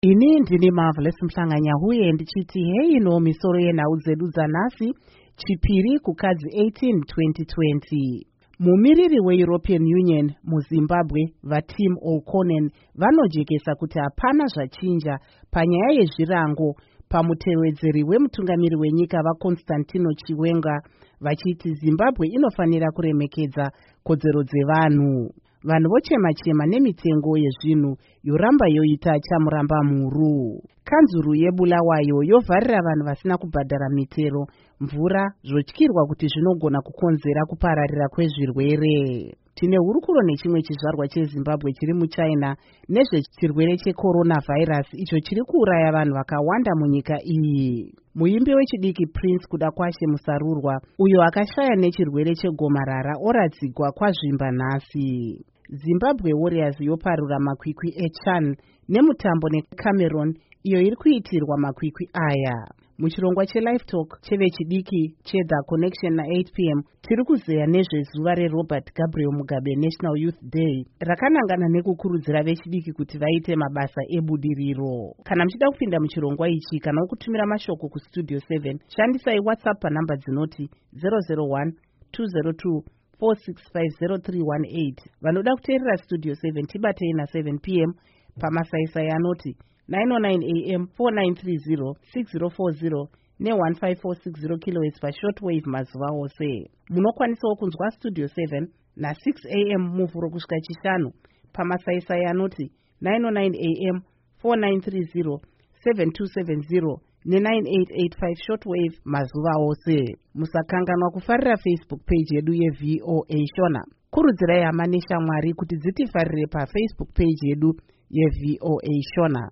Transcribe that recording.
Ini ndini Marvelous Mhlanganya huye ndichiti hei no misoro yenhau dzedu dzanhasi chipiri kukadzi 18 2020. Mumiriri weEuropean Union muZimbabwe vaTim O'Connor vanojekesa kuti hapana zvachinja panyaya yezvirango pamutevedzeri wemutungamiri wenyika vaConstantino Chiwenga vachiti Zimbabwe inofanira kuremekedza kodzero dzevanhu. Vanhu vochema-chema nemitengo yezvinhu yoramba yoita chamuramba mhuru. Kanzuru yeBulawayo yovharira vanhu vasina kubhadhara mitero mvura zvotyirwa kuti zvinogona kukonzera kupararira kwezvirwere. Tine hurukuro nechimwe chizvarwa cheZimbabwe chiri muChina nezvechirwere cheCoronavirus icho chiri kuuraya vanhu vakawanda munyika iyi. Muimbi wechidiki Prince kuda kwashe musarurwa uyo akashaya nechirwere chegomarara oradzigwa kwazvimba nhasi. Zimbabwe Warriors yoparura makwikwi eChan nemutambo neCameroon iyo iri kuitirwa makwikwi aya. Muchirongwa cheLive Talk chevechidiki cheThe Connection na8 p.m. tiri kuzeya nezvezuva reRobert Gabriel Mugabe National Youth Day rakanangana nekukurudzira vechidiki kuti vaite mabasa ebudiriro. Kana muchida kupinda muchirongwa ichi kana kutumira mashoko kuStudio 7 shandisai WhatsApp panhamba dzinoti 001 202 4650318. Vanoda kuteerera Studio 7 tibatei na7 p.m. pamasaisai anoti 909 AM 4930 6040 ne1546 kHz pashortwave mazuva ose. Munokwanisawo kunzwa Studio 7 na 6 AM muvhuro kusvika chishanu pamasaisai anoti 909 AM 4930 7270 ne9885 shortwave mazuva ose. Musakanganwa kufarira Facebook page yedu yeVOA Shona. Kurudzirai hama neshamwari kuti dzitifarire paFacebook page yedu yeVOA Shona.